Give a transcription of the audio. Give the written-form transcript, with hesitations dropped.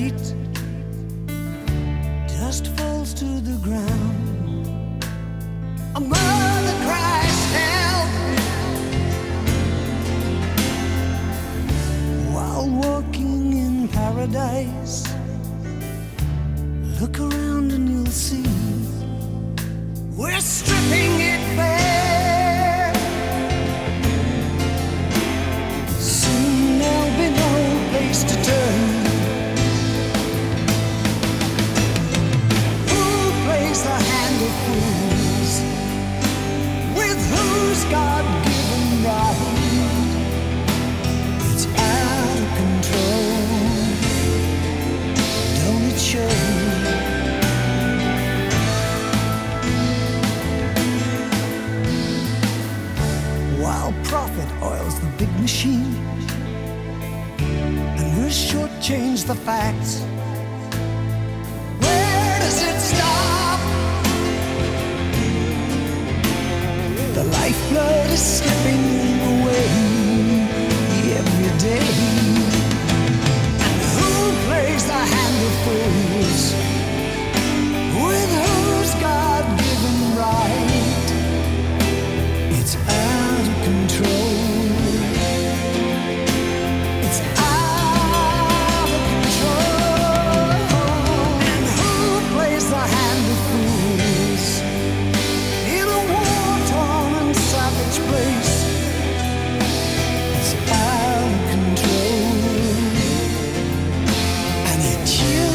feet, dust falls to the ground. A mother cries help while walking in paradise. Look around and you'll see we're stripping it bare. Soon there'll be no place to turn. Who plays the hand of fools with whose God-given right? It's out of control. Don't it show? While profit oils the big machine and we're shortchanged the facts, where does it stop? The lifeblood is slipping away every day. And who plays the hand of fools with whose God-given right? It's out of control. It's out of control. And who plays the hand of fools in a war-torn and savage place? It's out of control. And it